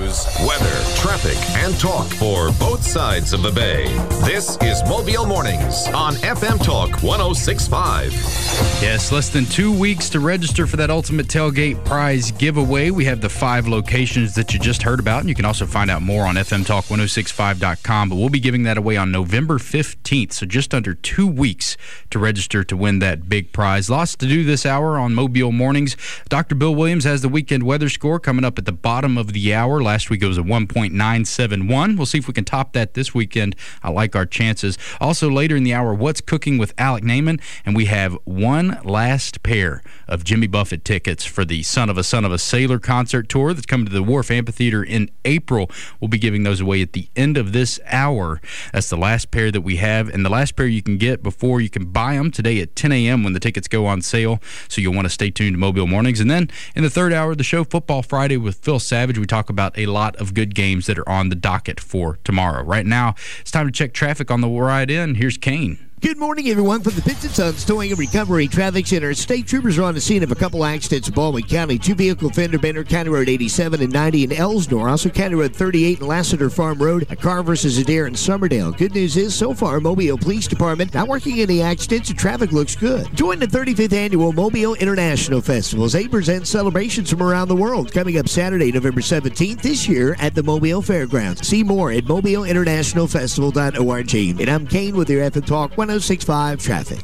news, weather, traffic, and talk for both sides of the bay. This is Mobile Mornings on FM Talk 106.5. Yes, less than 2 weeks to register for that Ultimate Tailgate Prize giveaway. We have the 5 locations that you just heard about, and you can also find out more on fmtalk1065.com. But we'll be giving that away on November 15th, so just under 2 weeks to register to win that big prize. Lots to do this hour on Mobile Mornings. Dr. Bill Williams has the weekend weather score coming up at the bottom of the hour. Last week it was a 1.971. We'll see if we can top that this weekend. I like our chances. Also later in the hour, What's Cooking with Alec Naiman, and we have one last pair of Jimmy Buffett tickets for the Son of a Sailor concert tour that's coming to the Wharf Amphitheater in April. We'll be giving those away at the end of this hour. That's the last pair that we have, and the last pair you can get before you can buy them today at 10 a.m. when the tickets go on sale, so you'll want to stay tuned to Mobile Mornings. And then in the third hour of the show, Football Friday with Phil Savage, we talk about a lot of good games that are on the docket for tomorrow. Right now, it's time to check traffic on the ride in. Here's Kane. Good morning, everyone. From the Pitts & Sons Towing and Recovery Traffic Center, state troopers are on the scene of a couple accidents in Baldwin County. 2-vehicle fender bender, County Road 87 and 90 in Elsnore. Also, County Road 38 and Lassiter Farm Road. A car versus a deer in Summerdale. Good news is, so far, Mobile Police Department not working any accidents and traffic looks good. Join the 35th Annual Mobile International Festivals. 8 present celebrations from around the world. Coming up Saturday, November 17th this year at the Mobile Fairgrounds. See more at mobileinternationalfestival.org. And I'm Kane with your FM Talk 106.5 traffic.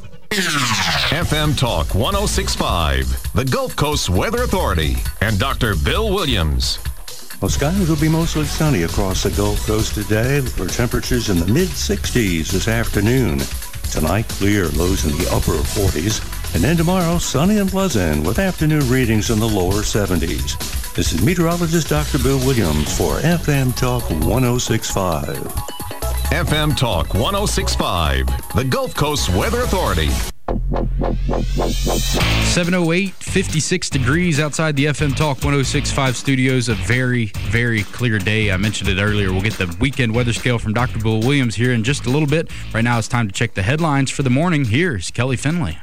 FM Talk 106.5, the Gulf Coast Weather Authority, and Dr. Bill Williams. Well, skies will be mostly sunny across the Gulf Coast today, for temperatures in the mid-60s this afternoon. Tonight, clear, lows in the upper 40s. And then tomorrow, sunny and pleasant, with afternoon readings in the lower 70s. This is meteorologist Dr. Bill Williams for FM Talk 106.5. FM Talk 106.5, the Gulf Coast Weather Authority. 7:08, 56 degrees outside the FM Talk 106.5 studios. A very, very clear day. I mentioned it earlier. We'll get the weekend weather scale from Dr. Bill Williams here in just a little bit. Right now it's time to check the headlines for the morning. Here's Kelly Finley.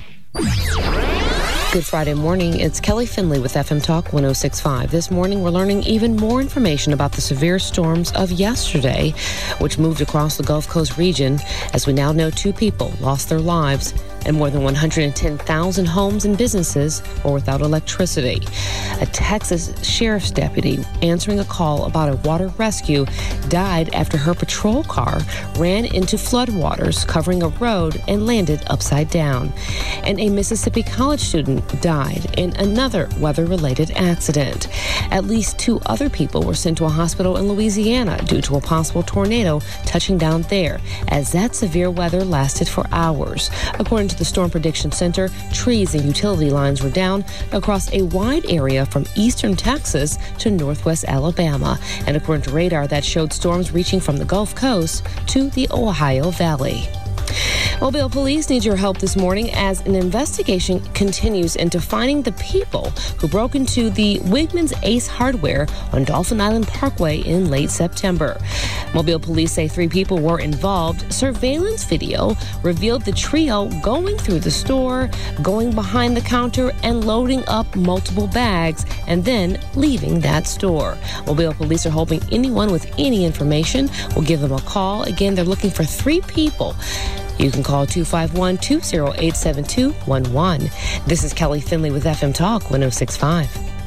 Good Friday morning. It's Kelly Finley with FM Talk 106.5. This morning, we're learning even more information about the severe storms of yesterday, which moved across the Gulf Coast region. As we now know, 2 people lost their lives and more than 110,000 homes and businesses were without electricity. A Texas sheriff's deputy answering a call about a water rescue died after her patrol car ran into floodwaters covering a road and landed upside down. And a Mississippi college student died in another weather-related accident. At least 2 other people were sent to a hospital in Louisiana due to a possible tornado touching down there, as that severe weather lasted for hours. According to the Storm Prediction Center, trees and utility lines were down across a wide area from eastern Texas to northwest Alabama. And according to radar, that showed storms reaching from the Gulf Coast to the Ohio Valley. Mobile Police needs your help this morning as an investigation continues into finding the people who broke into the Wigman's Ace Hardware on Dolphin Island Parkway in late September. Mobile Police say 3 people were involved. Surveillance video revealed the trio going through the store, going behind the counter, and loading up multiple bags, and then leaving that store. Mobile Police are hoping anyone with any information will give them a call. Again, they're looking for 3 people. You can call 251-208-7211. This is Kelly Finley with FM Talk 106.5.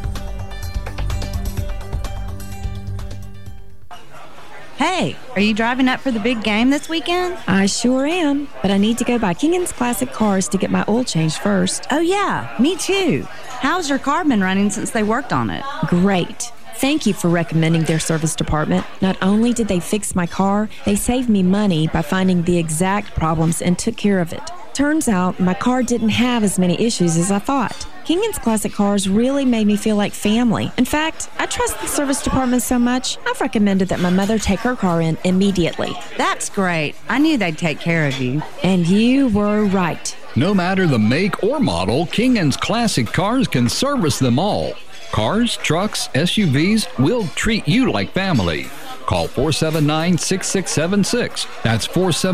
Hey, are you driving up for the big game this weekend? I sure am, but I need to go by King's Classic Cars to get my oil changed first. Oh, yeah, me too. How's your car been running since they worked on it? Great. Thank you for recommending their service department. Not only did they fix my car, they saved me money by finding the exact problems and took care of it. Turns out my car didn't have as many issues as I thought. King's Classic Cars really made me feel like family. In fact, I trust the service department so much, I've recommended that my mother take her car in immediately. That's great. I knew they'd take care of you. And you were right. No matter the make or model, King's Classic Cars can service them all. Cars, trucks, SUVs, we'll treat you like family. Call 479-6676. That's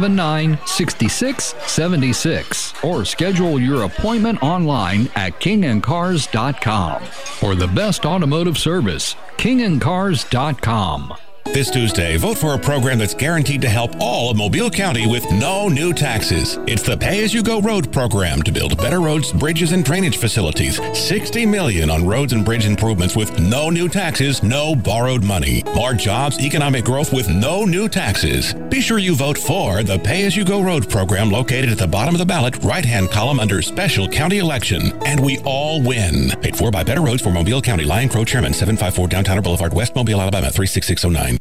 479-6676. Or schedule your appointment online at kingandcars.com. For the best automotive service, kingandcars.com. This Tuesday, vote for a program that's guaranteed to help all of Mobile County with no new taxes. It's the Pay-As-You-Go Road program to build better roads, bridges, and drainage facilities. $60 million on roads and bridge improvements with no new taxes, no borrowed money. More jobs, economic growth with no new taxes. Be sure you vote for the Pay-As-You-Go Road program located at the bottom of the ballot, right-hand column under Special County Election. And we all win. Paid for by Better Roads for Mobile County. Lion Crow Chairman, 754 Downtowner Boulevard, West Mobile, Alabama, 36609.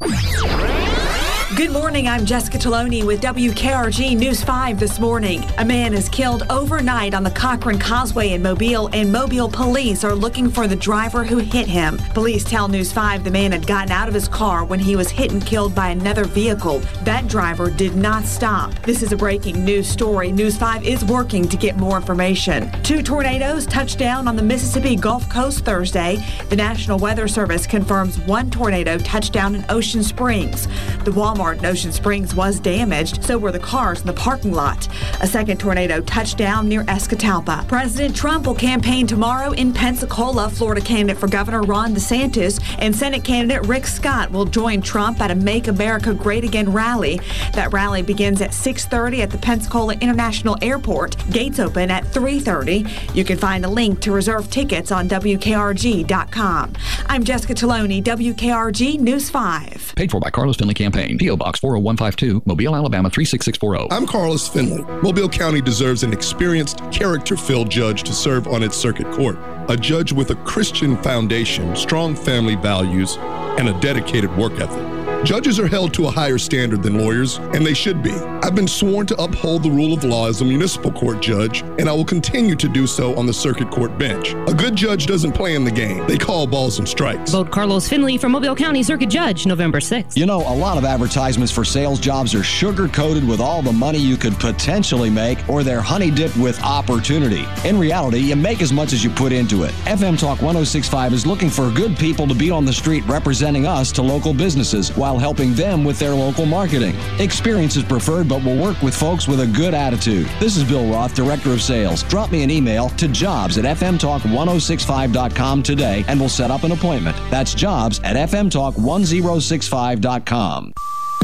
Good morning, I'm Jessica Taloni with WKRG News 5 this morning. A man is killed overnight on the Cochran Causeway in Mobile, and Mobile police are looking for the driver who hit him. Police tell News 5 the man had gotten out of his car when he was hit and killed by another vehicle. That driver did not stop. This is a breaking news story. News 5 is working to get more information. 2 tornadoes touched down on the Mississippi Gulf Coast Thursday. The National Weather Service confirms 1 tornado touched down in Ocean Springs. The Walmart in Ocean Springs was damaged, so were the cars in the parking lot. A second tornado touched down near Escatawpa. President Trump will campaign tomorrow in Pensacola. Florida candidate for Governor Ron DeSantis and Senate candidate Rick Scott will join Trump at a Make America Great Again rally. That rally begins at 6:30 at the Pensacola International Airport. Gates open at 3:30. You can find a link to reserve tickets on WKRG.com. I'm Jessica Taloni, WKRG News 5. Paid for by Carlos Finley Campaign. P.O. Box 40152, Mobile, Alabama 36640. I'm Carlos Finley. Mobile County deserves an experienced, character-filled judge to serve on its circuit court. A judge with a Christian foundation, strong family values, and a dedicated work ethic. Judges are held to a higher standard than lawyers, and they should be. I've been sworn to uphold the rule of law as a municipal court judge, and I will continue to do so on the circuit court bench. A good judge doesn't play in the game. They call balls and strikes. Vote Carlos Finley for Mobile County Circuit Judge, November 6th. You know, a lot of advertisements for sales jobs are sugar-coated with all the money you could potentially make, or they're honey-dipped with opportunity. In reality, you make as much as you put into it. FM Talk 1065 is looking for good people to be on the street representing us to local businesses while helping them with their local marketing. Experience is preferred, but we'll work with folks with a good attitude. This is Bill Roth, Director of Sales. Drop me an email to jobs@fmtalk1065.com today, and we'll set up an appointment. That's jobs@fmtalk1065.com.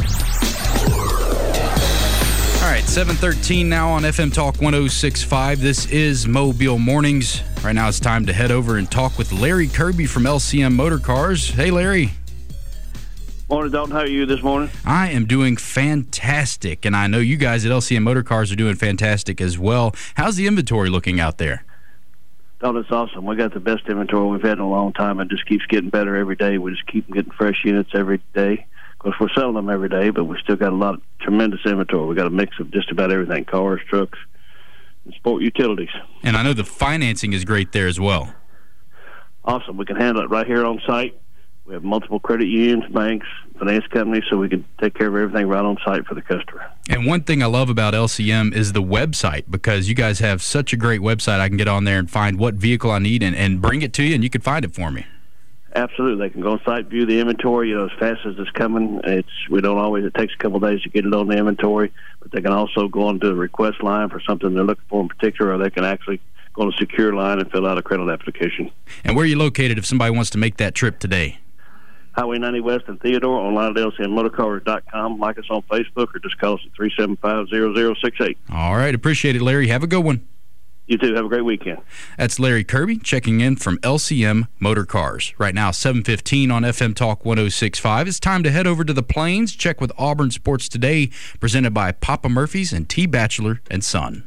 All right, 7:13 now on FM Talk 1065. This is Mobile Mornings. Right now it's time to head over and talk with Larry Kirby from LCM Motor Cars. Hey, Larry. Morning, Dalton. How are you this morning? I am doing fantastic, and I know you guys at LCM Motor Cars are doing fantastic as well. How's the inventory looking out there? Dalton, it's awesome. We got the best inventory we've had in a long time. It just keeps getting better every day. We just keep getting fresh units every day. Of course, we're selling them every day, but we still got a lot of tremendous inventory. We got a mix of just about everything: cars, trucks, and sport utilities. And I know the financing is great there as well. Awesome. We can handle it right here on site. We have multiple credit unions, banks, finance companies, so we can take care of everything right on site for the customer. And one thing I love about LCM is the website, because you guys have such a great website. I can get on there and find what vehicle I need and bring it to you, and you can find it for me. Absolutely. They can go on site, view the inventory, as fast as it's coming. It takes a couple of days to get it on the inventory, but they can also go onto the request line for something they're looking for in particular, or they can actually go on a secure line and fill out a credit application. And where are you located if somebody wants to make that trip today? Highway 90 West in Theodore, online at lcmmotorcars.com. Like us on Facebook or just call us at 375-0068. All right. Appreciate it, Larry. Have a good one. You too. Have a great weekend. That's Larry Kirby checking in from LCM Motor Cars. Right now, 7:15 on FM Talk 1065. It's time to head over to the Plains. Check with Auburn Sports Today, presented by Papa Murphy's and T. Batchelor & Son.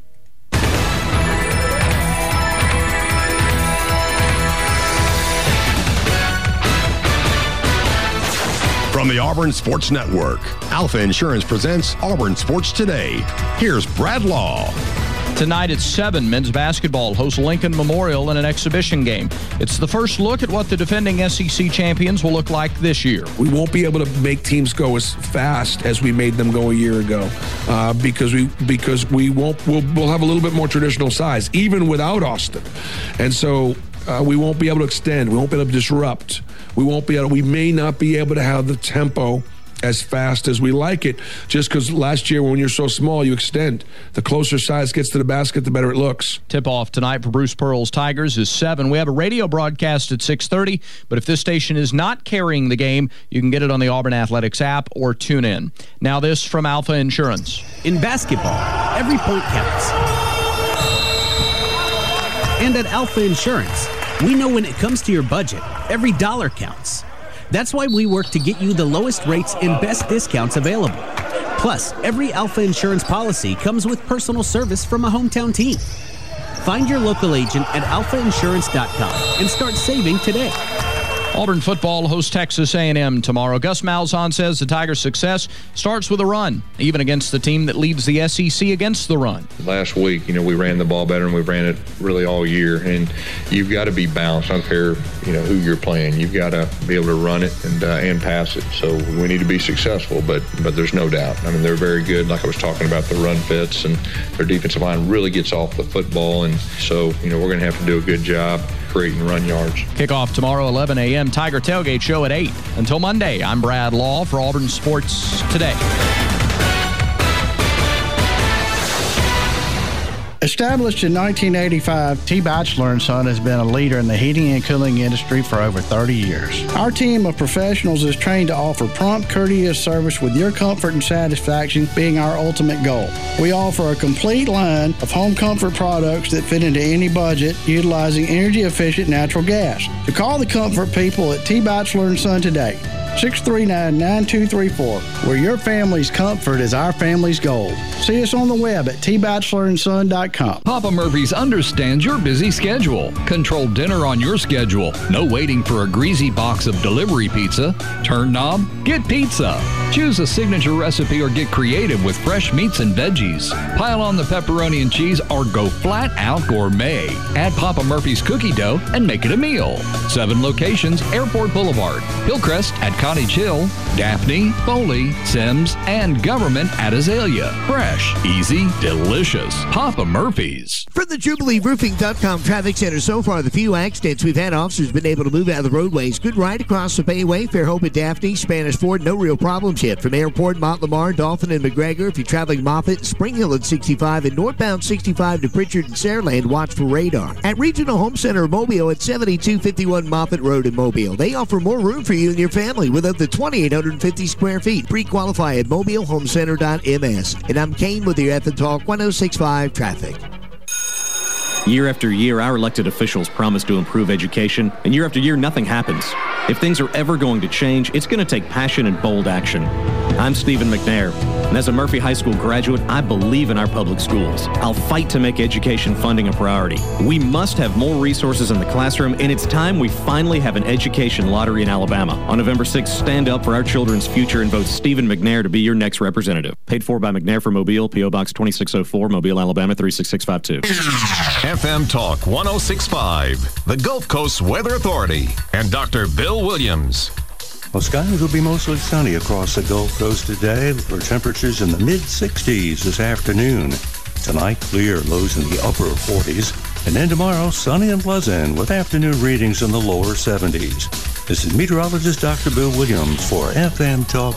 From the Auburn Sports Network, Alpha Insurance presents Auburn Sports Today. Here's Brad Law. Tonight at 7, men's basketball hosts Lincoln Memorial in an exhibition game. It's the first look at what the defending SEC champions will look like this year. We won't be able to make teams go as fast as we made them go a year ago because we'll have a little bit more traditional size, even without Austin. And so we won't be able to extend. We won't be able to disrupt. We may not be able to have the tempo as fast as we like it, just because last year when you're so small, you extend. The closer size gets to the basket, the better it looks. Tip-off tonight for Bruce Pearl's Tigers is 7. We have a radio broadcast at 6:30, but if this station is not carrying the game, you can get it on the Auburn Athletics app or tune in. Now this from Alpha Insurance. In basketball, every point counts. And at Alpha Insurance, we know when it comes to your budget, every dollar counts. That's why we work to get you the lowest rates and best discounts available. Plus, every Alpha Insurance policy comes with personal service from a hometown team. Find your local agent at alphainsurance.com and start saving today. Auburn football hosts Texas A&M tomorrow. Gus Malzahn says the Tigers' success starts with a run, even against the team that leads the SEC against the run. Last week, we ran the ball better, and we ran it really all year. And you've got to be balanced. I don't care, who you're playing. You've got to be able to run it and pass it. So we need to be successful, but there's no doubt. They're very good. Like I was talking about, the run fits, and their defensive line really gets off the football. And so, we're going to have to do a good job creating run yards. Kickoff tomorrow, 11 a.m. Tiger Tailgate Show at 8. Until Monday, I'm Brad Law for Auburn Sports Today. Established in 1985, T. Batchelor & Son has been a leader in the heating and cooling industry for over 30 years. Our team of professionals is trained to offer prompt, courteous service with your comfort and satisfaction being our ultimate goal. We offer a complete line of home comfort products that fit into any budget, utilizing energy-efficient natural gas. So call the comfort people at T. Batchelor & Son today. 639-9234, where your family's comfort is our family's gold. See us on the web at tbatchelorandson.com. Papa Murphy's understands your busy schedule. Control dinner on your schedule. No waiting for a greasy box of delivery pizza. Turn knob, get pizza. Choose a signature recipe or get creative with fresh meats and veggies. Pile on the pepperoni and cheese or go flat out gourmet. Add Papa Murphy's cookie dough and make it a meal. 7 locations, Airport Boulevard, Hillcrest at Cottage Hill, Daphne, Foley, Sims, and Government at Azalea. Fresh, easy, delicious. Papa Murphy's. For the JubileeRoofing.com Traffic Center, so far, the few accidents we've had, officers been able to move out of the roadways. Good ride across the Bayway, Fairhope and Daphne, Spanish Ford, no real problems yet. From Airport, Mont-Lamar, Dolphin, and McGregor. If you're traveling Moffett, Spring Hill at 65, and northbound 65 to Pritchard and Saraland, watch for radar. At Regional Home Center of Mobile at 7251 Moffett Road in Mobile, they offer more room for you and your family with up to 2,850 square feet. Pre-qualify at mobilehomecenter.ms. And I'm Kane with your FM Talk 106.5 Traffic. Year after year, our elected officials promise to improve education, and year after year, nothing happens. If things are ever going to change, it's going to take passion and bold action. I'm Stephen McNair, and as a Murphy High School graduate, I believe in our public schools. I'll fight to make education funding a priority. We must have more resources in the classroom, and it's time we finally have an education lottery in Alabama. On November 6th, stand up for our children's future and vote Stephen McNair to be your next representative. Paid for by McNair for Mobile, P.O. Box 2604, Mobile, Alabama 36652. FM Talk 106.5, the Gulf Coast Weather Authority, and Dr. Bill Williams. Well, skies will be mostly sunny across the Gulf Coast today, with temperatures in the mid-60s this afternoon. Tonight, clear, lows in the upper 40s. And then tomorrow, sunny and pleasant, with afternoon readings in the lower 70s. This is meteorologist Dr. Bill Williams for FM Talk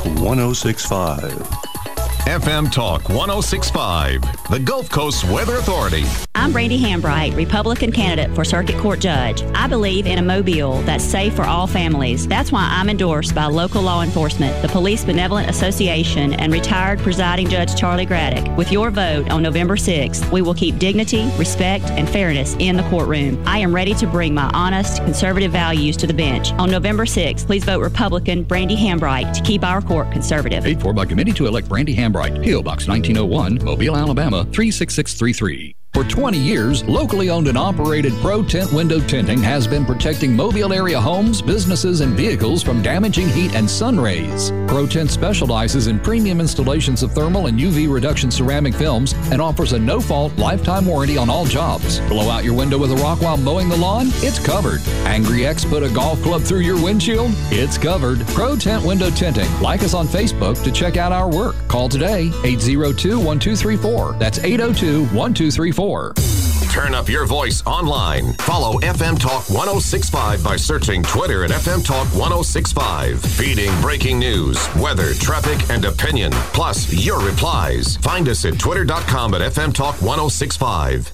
106.5. FM Talk 106.5, the Gulf Coast Weather Authority. I'm Brandy Hambright, Republican candidate for Circuit Court Judge. I believe in a Mobile that's safe for all families. That's why I'm endorsed by local law enforcement, the Police Benevolent Association, and retired presiding Judge Charlie Graddick. With your vote on November 6th, we will keep dignity, respect, and fairness in the courtroom. I am ready to bring my honest, conservative values to the bench. On November 6th, please vote Republican Brandy Hambright to keep our court conservative. Paid for by committee to elect Brandy Hambright. P.O. Box 1901, Mobile, Alabama 36633. For 20 years, locally owned and operated Pro Tent Window Tinting has been protecting Mobile area homes, businesses, and vehicles from damaging heat and sun rays. Pro Tent specializes in premium installations of thermal and UV reduction ceramic films and offers a no-fault lifetime warranty on all jobs. Blow out your window with a rock while mowing the lawn? It's covered. Angry X put a golf club through your windshield? It's covered. Pro Tent Window Tinting. Like us on Facebook to check out our work. Call today, 802-1234. That's 802-1234. Turn up your voice online. Follow FM Talk 1065 by searching Twitter at FM Talk 1065. Feeding breaking news, weather, traffic, and opinion, plus your replies. Find us at twitter.com at FM Talk 1065.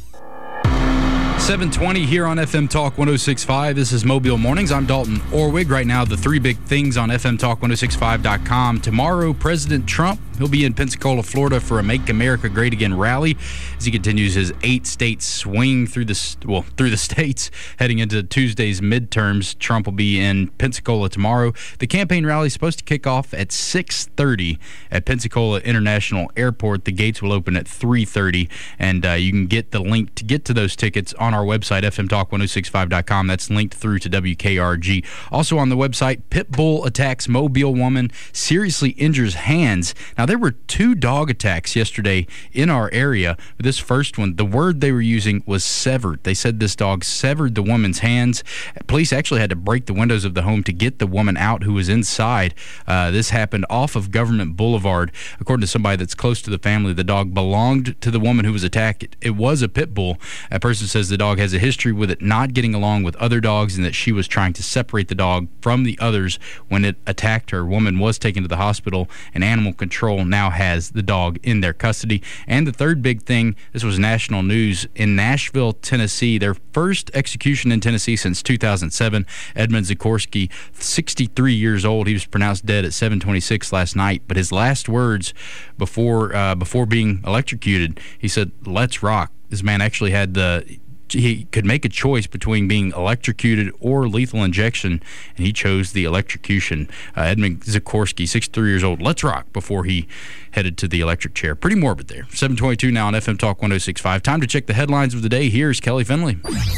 7:20 here on FM Talk 1065. This is Mobile Mornings. I'm Dalton Orwig. Right now, the three big things on FMTalk1065.com. Tomorrow, President Trump, he'll be in Pensacola, Florida for a Make America Great Again rally as he continues his 8-state swing through the states heading into Tuesday's midterms. Trump will be in Pensacola tomorrow. The campaign rally is supposed to kick off at 6:30 at Pensacola International Airport. The gates will open at 3:30, and you can get the link to get to those tickets on our website, fmtalk1065.com. That's linked through to WKRG. Also on the website, Pitbull attacks Mobile woman, seriously injures hands. Now, there were 2 dog attacks yesterday in our area. This first one, the word they were using was severed. They said this dog severed the woman's hands. Police actually had to break the windows of the home to get the woman out who was inside. This happened off of Government Boulevard. According to somebody that's close to the family, the dog belonged to the woman who was attacked. It was a pit bull. A person says the dog has a history with it not getting along with other dogs and that she was trying to separate the dog from the others when it attacked her. Woman was taken to the hospital, and animal control now has the dog in their custody. And the third big thing, this was national news in Nashville, Tennessee. Their first execution in Tennessee since 2007. Edmund Zikorsky, 63 years old. He was pronounced dead at 7:26 last night. But his last words before being electrocuted, he said, "Let's rock." This man actually had he could make a choice between being electrocuted or lethal injection, and he chose the electrocution. Edmund Zikorsky, 63 years old. Let's rock before he headed to the electric chair. Pretty morbid there. 7:22 now on FM Talk 1065. Time to check the headlines of the day. Here's Kelly Finley.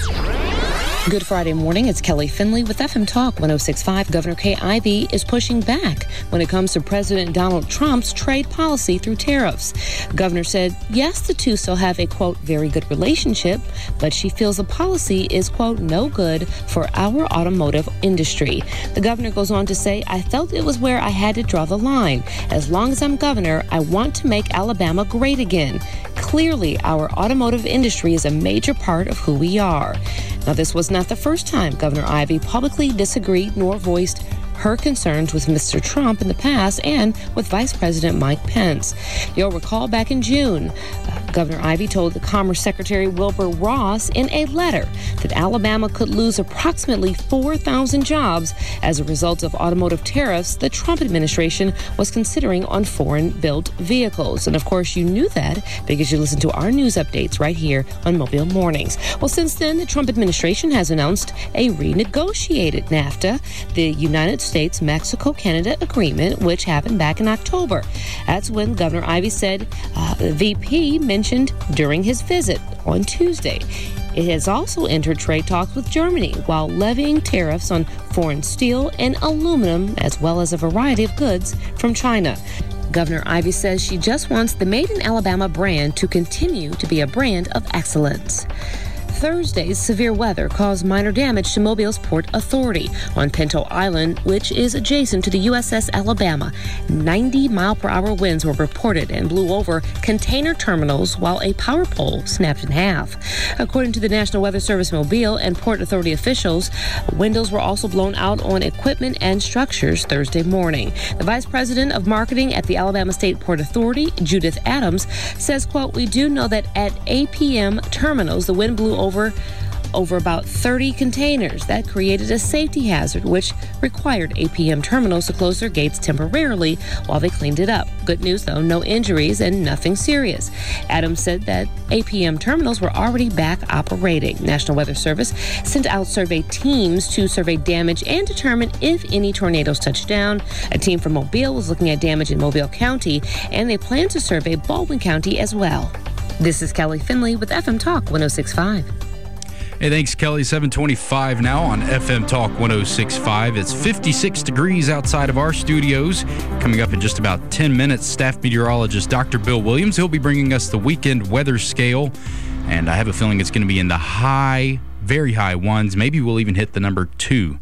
Good Friday morning. It's Kelly Finley with FM Talk 1065. Governor Kay Ivey is pushing back when it comes to President Donald Trump's trade policy through tariffs. The governor said, yes, the two still have a, quote, very good relationship, but she feels the policy is, quote, no good for our automotive industry. The governor goes on to say, I felt it was where I had to draw the line. As long as I'm governor, I want to make Alabama great again. Clearly, our automotive industry is a major part of who we are. Now, this was not the first time Governor Ivey publicly disagreed nor voiced her concerns with Mr. Trump in the past and with Vice President Mike Pence. You'll recall back in June, Governor Ivey told the Commerce Secretary Wilbur Ross in a letter that Alabama could lose approximately 4,000 jobs as a result of automotive tariffs the Trump administration was considering on foreign-built vehicles. And of course, you knew that because you listened to our news updates right here on Mobile Mornings. Well, since then, the Trump administration has announced a renegotiated NAFTA, the United States-Mexico-Canada agreement, which happened back in October. That's when Governor Ivey said the VP mentioned during his visit on Tuesday. It has also entered trade talks with Germany while levying tariffs on foreign steel and aluminum, as well as a variety of goods from China. Governor Ivey says she just wants the Made in Alabama brand to continue to be a brand of excellence. Thursday's severe weather caused minor damage to Mobile's Port Authority on Pinto Island, which is adjacent to the USS Alabama. 90-mile-per-hour winds were reported and blew over container terminals while a power pole snapped in half. According to the National Weather Service Mobile and Port Authority officials, windows were also blown out on equipment and structures Thursday morning. The Vice President of Marketing at the Alabama State Port Authority, Judith Adams, says, quote, we do know that at APM terminals, the wind blew over about 30 containers. That created a safety hazard, which required APM terminals to close their gates temporarily while they cleaned it up. Good news, though, no injuries and nothing serious. Adams said that APM terminals were already back operating. National Weather Service sent out survey teams to survey damage and determine if any tornadoes touched down. A team from Mobile was looking at damage in Mobile County, and they plan to survey Baldwin County as well. This is Kelly Finley with FM Talk 1065. Hey, thanks, Kelly. 7:25 now on FM Talk 1065. It's 56 degrees outside of our studios. Coming up in just about 10 minutes, staff meteorologist Dr. Bill Williams. He'll be bringing us the weekend weather scale, and I have a feeling it's going to be in the high, very high ones. Maybe we'll even hit the number 2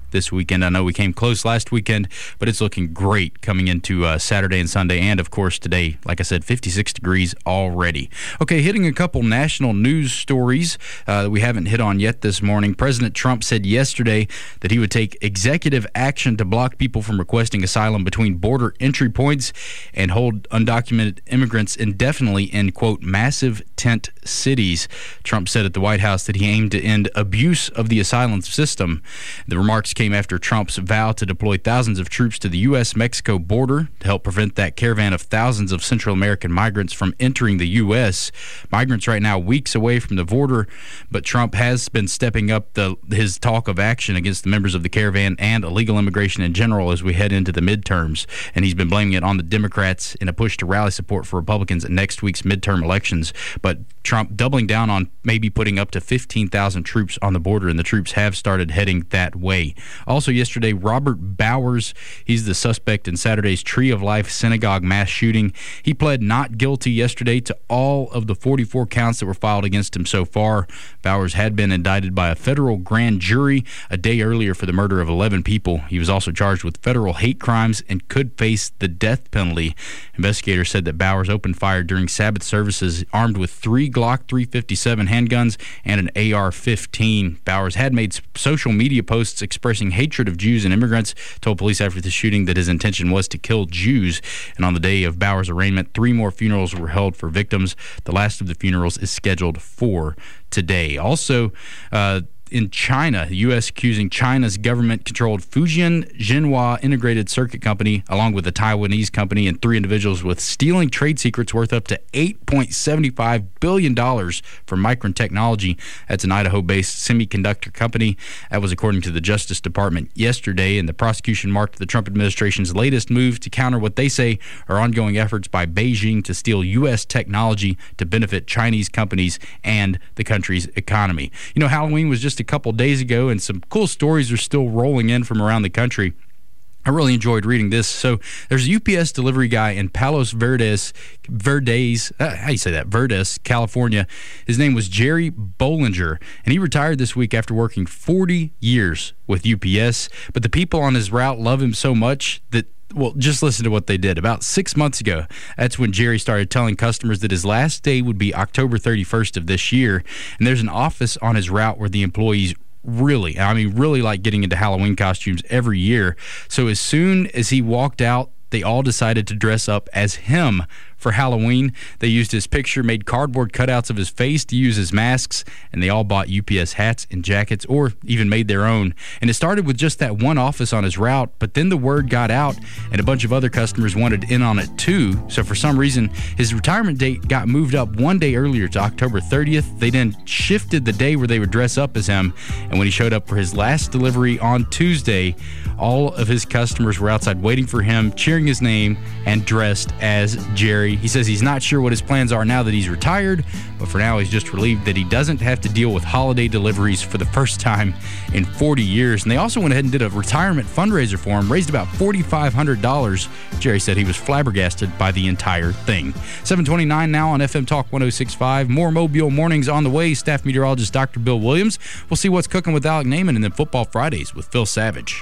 this weekend. I know we came close last weekend, but it's looking great coming into Saturday and Sunday, and of course today, like I said, 56 degrees already. Okay, hitting a couple national news stories that we haven't hit on yet this morning. President Trump said yesterday that he would take executive action to block people from requesting asylum between border entry points and hold undocumented immigrants indefinitely in, quote, massive tent cities. Trump said at the White House that he aimed to end abuse of the asylum system. The remarks came after Trump's vow to deploy thousands of troops to the U.S.-Mexico border to help prevent that caravan of thousands of Central American migrants from entering the U.S. Migrants right now weeks away from the border, but Trump has been stepping up his talk of action against the members of the caravan and illegal immigration in general as we head into the midterms. And he's been blaming it on the Democrats in a push to rally support for Republicans in next week's midterm elections. But Trump doubling down on maybe putting up to 15,000 troops on the border, and the troops have started heading that way. Also yesterday, Robert Bowers, he's the suspect in Saturday's Tree of Life synagogue mass shooting. He pled not guilty yesterday to all of the 44 counts that were filed against him so far. Bowers had been indicted by a federal grand jury a day earlier for the murder of 11 people. He was also charged with federal hate crimes and could face the death penalty. Investigators said that Bowers opened fire during Sabbath services armed with 3 Glock 357 handguns and an AR-15. Bowers had made social media posts expressing hatred of Jews and immigrants, told police after the shooting that his intention was to kill Jews. And on the day of Bowers' arraignment, 3 more funerals were held for victims. The last of the funerals is scheduled for today. Also, in China, the U.S. accusing China's government-controlled Fujian Jinhua Integrated Circuit Company, along with a Taiwanese company and 3 individuals, with stealing trade secrets worth up to $8.75 billion from Micron Technology. That's an Idaho-based semiconductor company. That was according to the Justice Department yesterday, and the prosecution marked the Trump administration's latest move to counter what they say are ongoing efforts by Beijing to steal U.S. technology to benefit Chinese companies and the country's economy. You know, Halloween was just a couple days ago, and some cool stories are still rolling in from around the country. I really enjoyed reading this. So there's a UPS delivery guy in Palos Verdes, California. His name was Jerry Bollinger, and he retired this week after working 40 years with UPS. But the people on his route love him so much that, well, just listen to what they did. About 6 months ago, that's when Jerry started telling customers that his last day would be October 31st of this year. And there's an office on his route where the employees really like getting into Halloween costumes every year. So as soon as he walked out, they all decided to dress up as him for Halloween. They used his picture, made cardboard cutouts of his face to use as masks, and they all bought UPS hats and jackets, or even made their own. And it started with just that one office on his route, but then the word got out, and a bunch of other customers wanted in on it too. So for some reason, his retirement date got moved up one day earlier to October 30th. They then shifted the day where they would dress up as him, and when he showed up for his last delivery on Tuesday, all of his customers were outside waiting for him, cheering his name, and dressed as Jerry. He says he's not sure what his plans are now that he's retired, but for now he's just relieved that he doesn't have to deal with holiday deliveries for the first time in 40 years. And they also went ahead and did a retirement fundraiser for him, raised about $4,500. Jerry said he was flabbergasted by the entire thing. 7:29 now on FM Talk 106.5. More Mobile Mornings on the way. Staff meteorologist Dr. Bill Williams. We'll see what's cooking with Alec Naiman, and then Football Fridays with Phil Savage.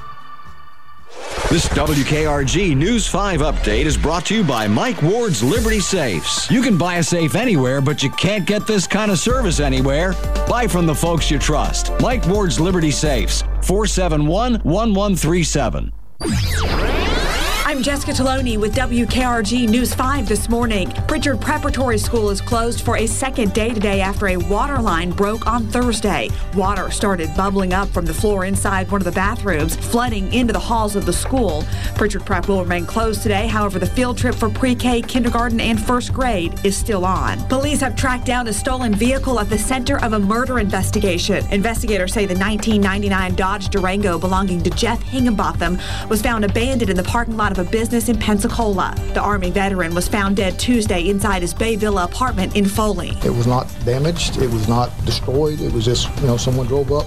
This WKRG News 5 update is brought to you by Mike Ward's Liberty Safes. You can buy a safe anywhere, but you can't get this kind of service anywhere. Buy from the folks you trust. Mike Ward's Liberty Safes, 471-1137. I'm Jessica Taloni with WKRG News 5 this morning. Pritchard Preparatory School is closed for a second day today after a water line broke on Thursday. Water started bubbling up from the floor inside one of the bathrooms, flooding into the halls of the school. Pritchard Prep will remain closed today. However, the field trip for pre-K, kindergarten, and first grade is still on. Police have tracked down a stolen vehicle at the center of a murder investigation. Investigators say the 1999 Dodge Durango belonging to Jeff Higginbotham was found abandoned in the parking lot of a business in Pensacola. The Army veteran was found dead Tuesday inside his Bay Villa apartment in Foley. It was not damaged. It was not destroyed. It was just, someone drove up,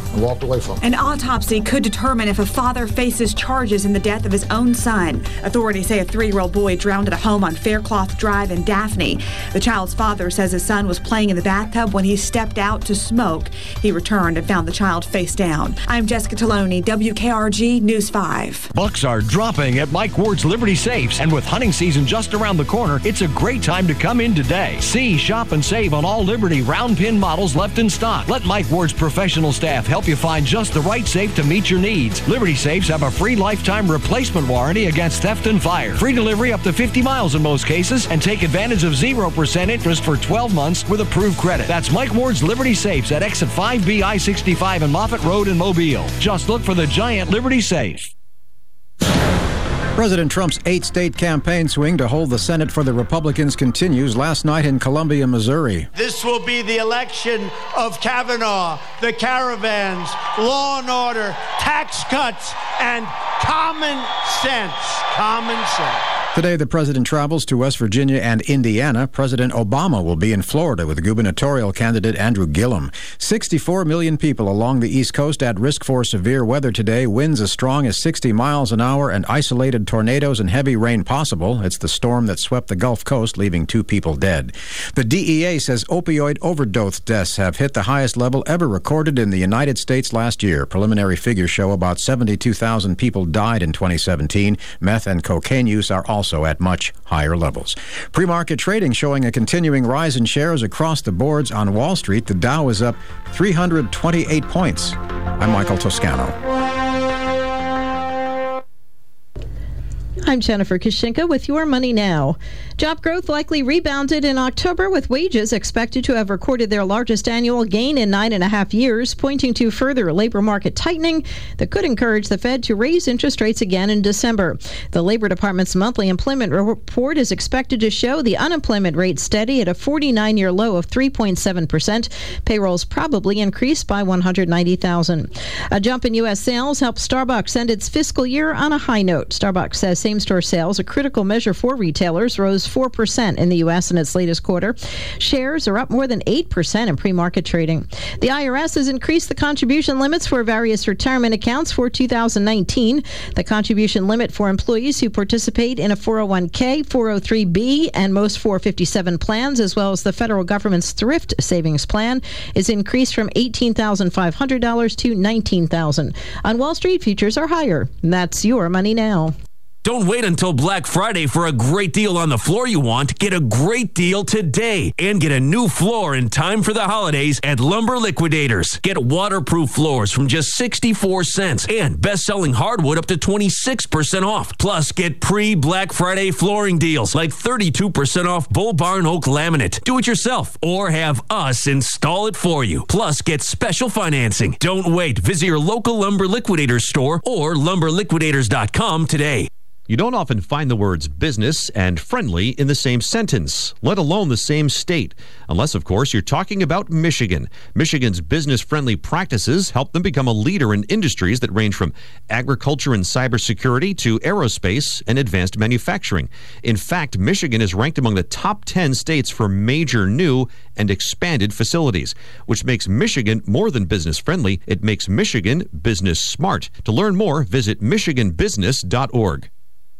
and walked away from it. An autopsy could determine if a father faces charges in the death of his own son. Authorities say a 3-year-old boy drowned at a home on Faircloth Drive in Daphne. The child's father says his son was playing in the bathtub when he stepped out to smoke. He returned and found the child face down. I'm Jessica Taloni, WKRG News 5. Bucks are dropping at Mike Ward's Liberty Safes, and with hunting season just around the corner, it's a great time to come in today. See, shop, and save on all Liberty round pin models left in stock. Let Mike Ward's professional staff help you find just the right safe to meet your needs. Liberty Safes have a free lifetime replacement warranty against theft and fire. Free delivery up to 50 miles in most cases, and take advantage of 0% interest for 12 months with approved credit. That's Mike Ward's Liberty Safes at exit 5B I-65 and Moffett Road in Mobile. Just look for the giant Liberty Safe. President Trump's 8-state campaign swing to hold the Senate for the Republicans continues last night in Columbia, Missouri. This will be the election of Kavanaugh, the caravans, law and order, tax cuts, and common sense. Common sense. Today, the president travels to West Virginia and Indiana. President Obama will be in Florida with gubernatorial candidate Andrew Gillum. 64 million people along the East Coast at risk for severe weather today. Winds as strong as 60 miles an hour and isolated tornadoes and heavy rain possible. It's the storm that swept the Gulf Coast, leaving 2 people dead. The DEA says opioid overdose deaths have hit the highest level ever recorded in the United States last year. Preliminary figures show about 72,000 people died in 2017. Meth and cocaine use are also at much higher levels. Pre-market trading showing a continuing rise in shares across the boards on Wall Street. The Dow is up 328 points. I'm Michael Toscano. I'm Jennifer Kashinka with Your Money Now. Job growth likely rebounded in October, with wages expected to have recorded their largest annual gain in 9.5 years, pointing to further labor market tightening that could encourage the Fed to raise interest rates again in December. The Labor Department's monthly employment report is expected to show the unemployment rate steady at a 49-year low of 3.7%. Payrolls probably increased by 190,000. A jump in U.S. sales helped Starbucks end its fiscal year on a high note. Starbucks says same-store sales, a critical measure for retailers, rose 4% in the U.S. in its latest quarter. Shares are up more than 8% in pre-market trading. The IRS has increased the contribution limits for various retirement accounts for 2019. The contribution limit for employees who participate in a 401k, 403b, and most 457 plans, as well as the federal government's thrift savings plan, is increased from $18,500 to $19,000. On Wall Street, futures are higher. That's Your Money Now. Don't wait until Black Friday for a great deal on the floor you want. Get a great deal today and get a new floor in time for the holidays at Lumber Liquidators. Get waterproof floors from just 64 cents and best-selling hardwood up to 26% off. Plus, get pre-Black Friday flooring deals like 32% off Bull Barn Oak laminate. Do it yourself or have us install it for you. Plus, get special financing. Don't wait. Visit your local Lumber Liquidators store or lumberliquidators.com today. You don't often find the words business and friendly in the same sentence, let alone the same state. Unless, of course, you're talking about Michigan. Michigan's business-friendly practices help them become a leader in industries that range from agriculture and cybersecurity to aerospace and advanced manufacturing. In fact, Michigan is ranked among the top 10 states for major new and expanded facilities, which makes Michigan more than business-friendly. It makes Michigan business smart. To learn more, visit michiganbusiness.org.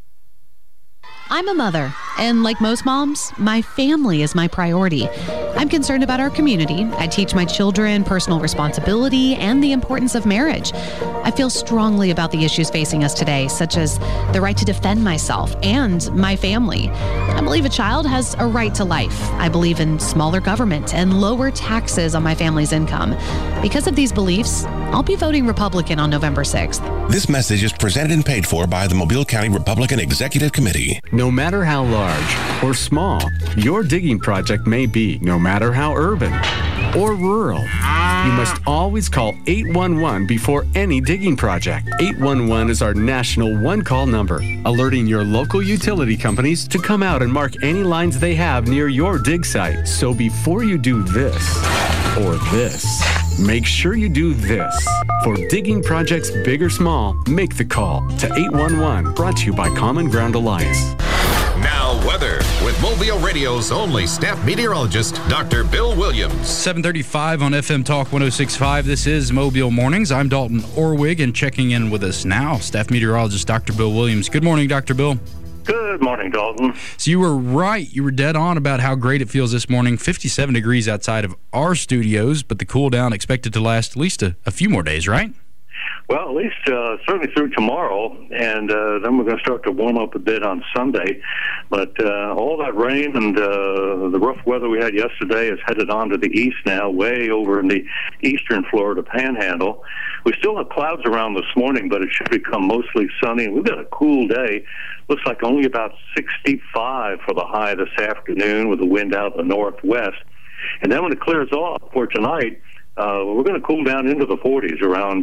I'm a mother, and like most moms, my family is my priority. I'm concerned about our community. I teach my children personal responsibility and the importance of marriage. I feel strongly about the issues facing us today, such as the right to defend myself and my family. I believe a child has a right to life. I believe in smaller government and lower taxes on my family's income. Because of these beliefs, I'll be voting Republican on November 6th. This message is presented and paid for by the Mobile County Republican Executive Committee. No matter how large or small your digging project may be, no matter how urban or rural, you must always call 811 before any digging project. 811 is our national one-call number, alerting your local utility companies to come out and mark any lines they have near your dig site. So before you do this or this, make sure you do this. For digging projects big or small, make the call to 811. Brought to you by Common Ground Alliance. Now Now, weather with Mobile Radio's only staff meteorologist, Dr. Bill Williams. 7:35 on FM Talk 106.5. This is Mobile Mornings. I'm Dalton Orwig, and checking in with us now, staff meteorologist Dr. Bill Williams. Good morning, Dr. Bill. Good morning, Dalton. So you were right. You were dead on about how great it feels this morning. 57 degrees outside of our studios, but the cool down expected to last at least a few more days, right? Well, at least certainly through tomorrow, and then we're going to start to warm up a bit on Sunday. But all that rain and the rough weather we had yesterday is headed on to the east now, way over in the eastern Florida panhandle. We still have clouds around this morning, but it should become mostly sunny. We've got a cool day. Looks like only about 65 for the high this afternoon with the wind out in the northwest. And then when it clears off for tonight, we're going to cool down into the 40s, around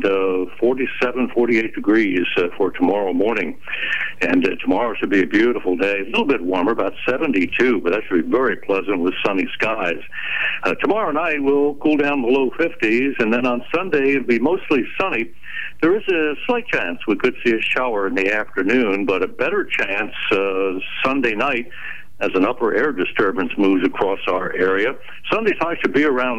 47, 48 degrees for tomorrow morning. And tomorrow should be a beautiful day. A little bit warmer, about 72, but that should be very pleasant with sunny skies. Tomorrow night we'll cool down the low 50s, and then on Sunday it'll be mostly sunny. There is a slight chance we could see a shower in the afternoon, but a better chance Sunday night as an upper air disturbance moves across our area. Sunday's high should be around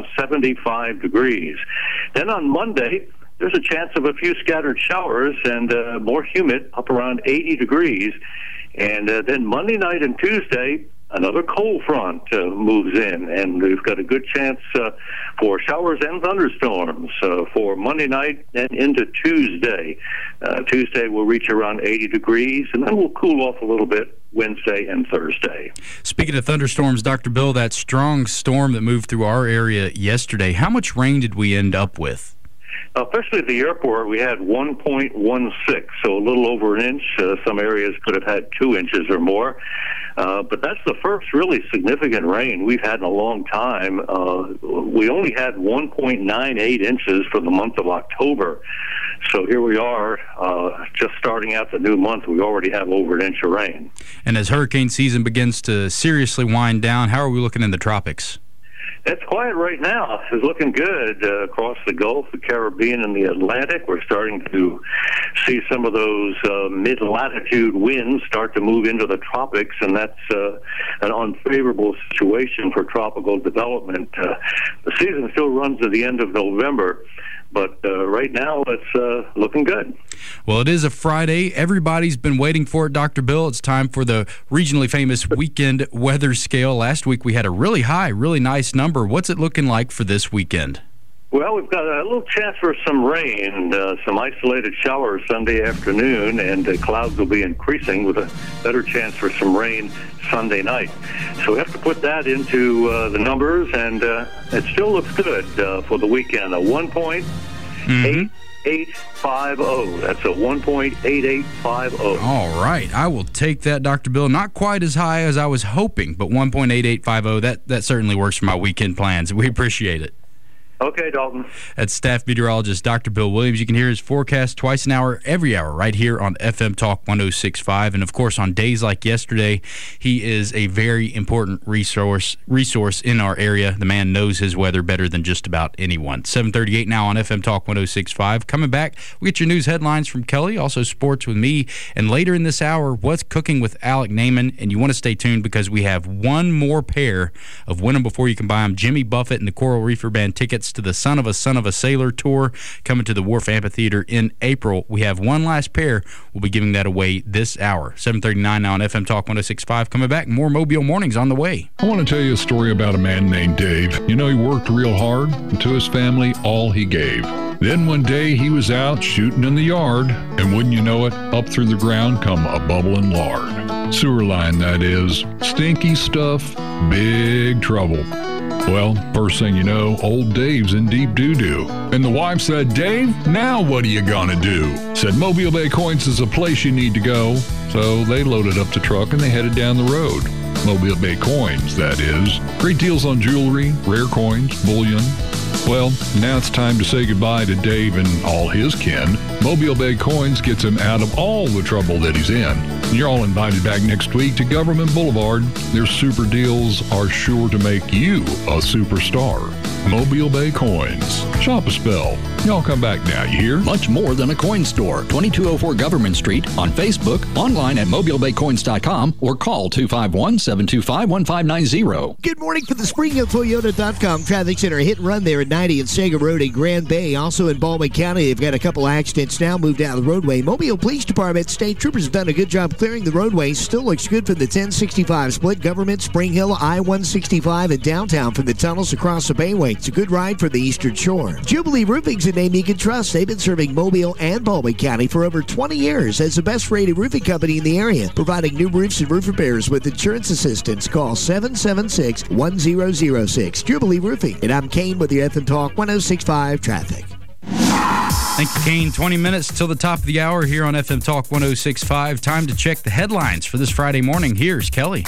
75 degrees. Then on Monday, there's a chance of a few scattered showers and more humid, up around 80 degrees. And then Monday night and Tuesday, another cold front moves in, and we've got a good chance for showers and thunderstorms for Monday night and into Tuesday. Tuesday will reach around 80 degrees, and then we'll cool off a little bit Wednesday and Thursday. Speaking of thunderstorms, Dr. Bill, that strong storm that moved through our area yesterday, how much rain did we end up with? Especially at the airport, we had 1.16, so a little over an inch. Some areas could have had 2 inches or more. But that's the first really significant rain we've had in a long time. We only had 1.98 inches for the month of October. So here we are, just starting out the new month. We already have over an inch of rain. And as hurricane season begins to seriously wind down, how are we looking in the tropics? It's quiet right now. It's looking good across the Gulf, the Caribbean, and the Atlantic. We're starting to see some of those mid-latitude winds start to move into the tropics, and that's an unfavorable situation for tropical development. The season still runs to the end of November, but right now it's looking good. Well, it is a Friday. Everybody's been waiting for it, Dr. Bill. It's time for the regionally famous weekend weather scale. Last week we had a really high, really nice number. What's it looking like for this weekend? Well, we've got a little chance for some rain, some isolated showers Sunday afternoon, and clouds will be increasing with a better chance for some rain Sunday night. So we have to put that into the numbers, and it still looks good for the weekend. A 1.8850. That's a 1.8850. All right. I will take that, Dr. Bill. Not quite as high as I was hoping, but 1.8850, that certainly works for my weekend plans. We appreciate it. Okay, Dalton. That's staff meteorologist Dr. Bill Williams. You can hear his forecast twice an hour, every hour, right here on FM Talk 106.5. And, of course, on days like yesterday, he is a very important resource in our area. The man knows his weather better than just about anyone. 7:38 now on FM Talk 106.5. Coming back, we'll get your news headlines from Kelly, also sports with me. And later in this hour, what's cooking with Alec Naiman. And you want to stay tuned because we have one more pair of Win 'Em Before You Can Buy 'Em. Jimmy Buffett and the Coral Reefer Band tickets to the Son of a Sailor tour coming to the Wharf Amphitheater in April. We have one last pair. We'll be giving that away this hour. 7:39 now on FM Talk 106.5. Coming back, more Mobile Mornings on the way. I want to tell you a story about a man named Dave. You know, he worked real hard, and to his family, all he gave. Then one day he was out shooting in the yard, and wouldn't you know it, up through the ground come a bubbling lard. Sewer line, that is. Stinky stuff, big trouble. Well, first thing you know, old Dave's in deep doo-doo. And the wife said, "Dave, now what are you gonna do?" Said, "Mobile Bay Coins is a place you need to go." So they loaded up the truck and they headed down the road. Mobile Bay Coins, that is. Great deals on jewelry, rare coins, bullion. Well, now it's time to say goodbye to Dave and all his kin. Mobile Bay Coins gets him out of all the trouble that he's in. You're all invited back next week to Government Boulevard. Their super deals are sure to make you a superstar. Mobile Bay Coins. Shop a spell. Y'all come back now, you hear? Much more than a coin store. 2204 Government Street, on Facebook, online at mobilebaycoins.com, or call 251-725-1590. Good morning for the SpringHillToyota.com traffic center. Hit and run there at 90 and Sega Road in Grand Bay. Also in Baldwin County, they've got a couple accidents now moved out of the roadway. Mobile Police Department, state troopers have done a good job clearing the roadway. Still looks good for the 1065 split. Government, Spring Hill, I-165, and downtown from the tunnels across the Bayway. It's a good ride for the Eastern Shore. Jubilee Roofing's a name you can trust. They've been serving Mobile and Baldwin County for over 20 years as the best rated roofing company in the area, providing new roofs and roof repairs with insurance assistance. Call 776-1006. Jubilee Roofing. And I'm Kane with your FM Talk 106.5 traffic. Thank you, Kane. 20 minutes till the top of the hour here on FM Talk 106.5. Time to check the headlines for this Friday morning. Here's Kelly.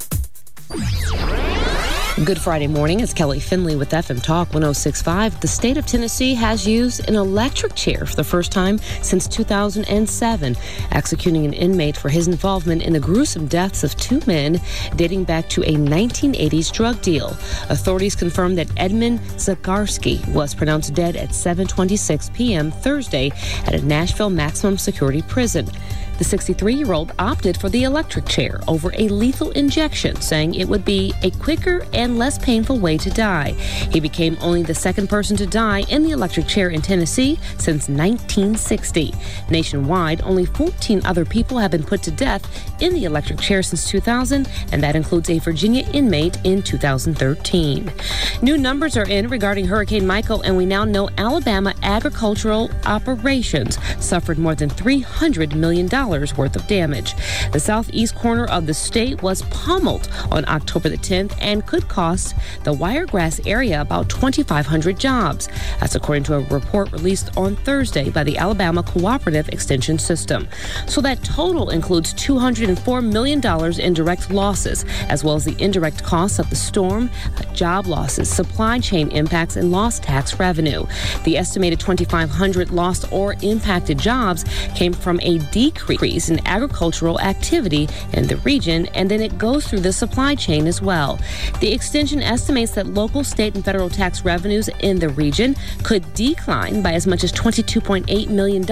Good Friday morning. It's Kelly Finley with FM Talk 106.5. The state of Tennessee has used an electric chair for the first time since 2007, executing an inmate for his involvement in the gruesome deaths of two men dating back to a 1980s drug deal. Authorities confirmed that Edmund Zagarski was pronounced dead at 7:26 p.m. Thursday at a Nashville maximum security prison. The 63-year-old opted for the electric chair over a lethal injection, saying it would be a quicker and less painful way to die. He became only the second person to die in the electric chair in Tennessee since 1960. Nationwide, only 14 other people have been put to death in the electric chair since 2000, and that includes a Virginia inmate in 2013. New numbers are in regarding Hurricane Michael, and we now know Alabama agricultural operations suffered more than $300 million worth of damage. The southeast corner of the state was pummeled on October the 10th and could cost the Wiregrass area about 2,500 jobs. That's according to a report released on Thursday by the Alabama Cooperative Extension System. So that total includes $204 million in direct losses, as well as the indirect costs of the storm, job losses, supply chain impacts, and lost tax revenue. The estimated 2,500 lost or impacted jobs came from a decrease in agricultural activity in the region, and then it goes through the supply chain as well. The extension estimates that local, state, and federal tax revenues in the region could decline by as much as $22.8 million.